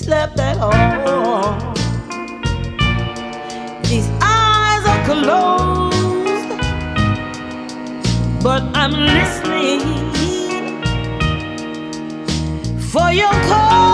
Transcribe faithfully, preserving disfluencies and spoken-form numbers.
slept at all. These eyes are closed, but I'm listening for your call.